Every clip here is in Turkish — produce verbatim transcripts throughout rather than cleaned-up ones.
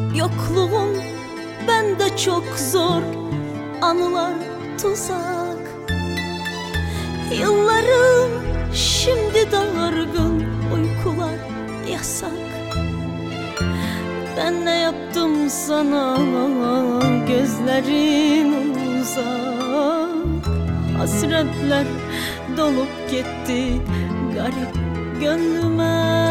Yokluğun bende çok zor, anılar tuzak. Yıllarım şimdi dargın, uykular yasak. Ben ne yaptım sana, gözlerin uzak. Hasretler dolup gitti garip gönlüme.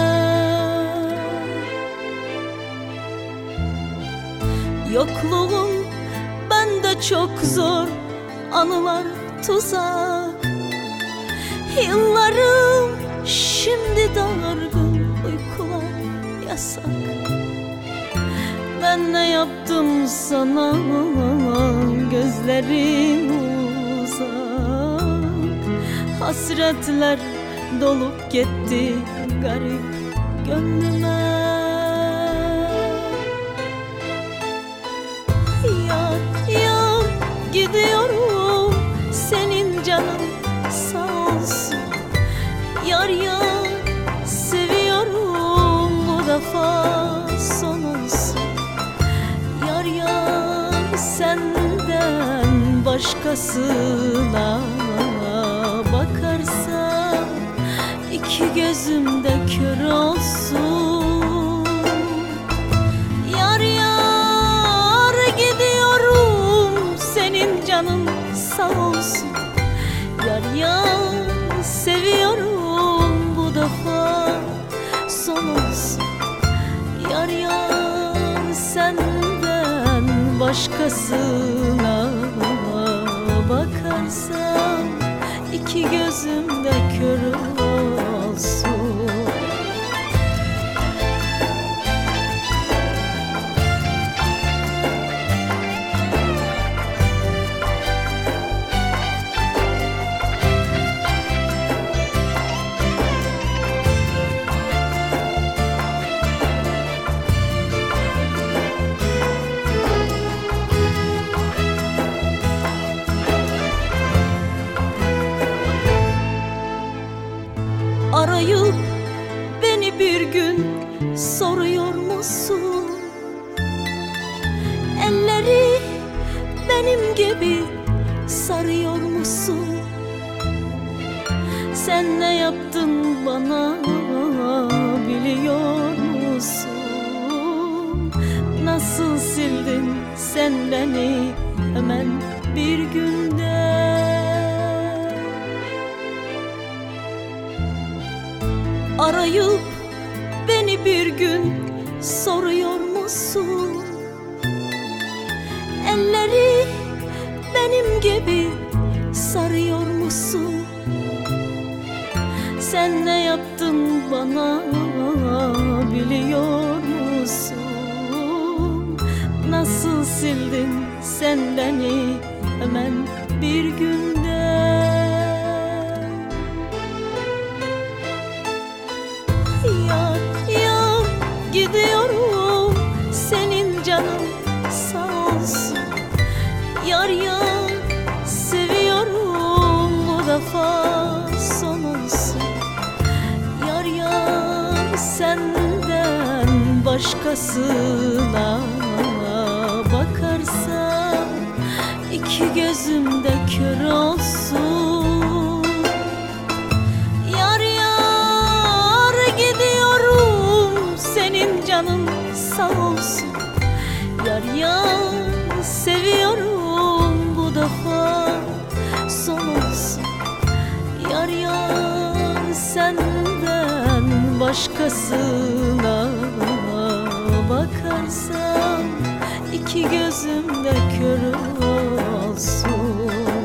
Yokluğun bende çok zor, anılar tuzak. Yıllarım şimdi dargın, uykular yasak. Ben ne yaptım sana, gözlerim uzak. Hasretler dolup gitti garip gönlüme. Yar yar gidiyorum, senin canın sağ olsun. Yar yar seviyorum, bu defa son olsun. Yar yar senden başkasına bakarsam iki gözümde kör olsun. Yar yar gidiyorum, senin canın sağ olsun. Yar yar seviyorum, bu defa son olsun. Yar yar senden başkasına bakarsam iki gözümde kör olsun. Arayıp beni bir gün soruyor musun? Elleri benim gibi sarıyor musun? Sen ne yaptın bana biliyor musun? Nasıl sildin sen beni hemen bir günde? Arayıp beni bir gün soruyor musun? Elleri benim gibi sarıyor musun? Sen ne yaptın bana biliyor musun? Nasıl sildin sen beni hemen bir günde? Yar yar gidiyorum, senin canın sağ olsun. Yar yar seviyorum, bu defa son olsun. Yar yar senden başkasına bakarsam iki gözümde kör olsun. Yar yar gidiyorum, senin canın sağ olsun. Yar yar seviyorum, bu defa son olsun. Yar yar senden başkasına bakarsam iki gözümde kör olsun.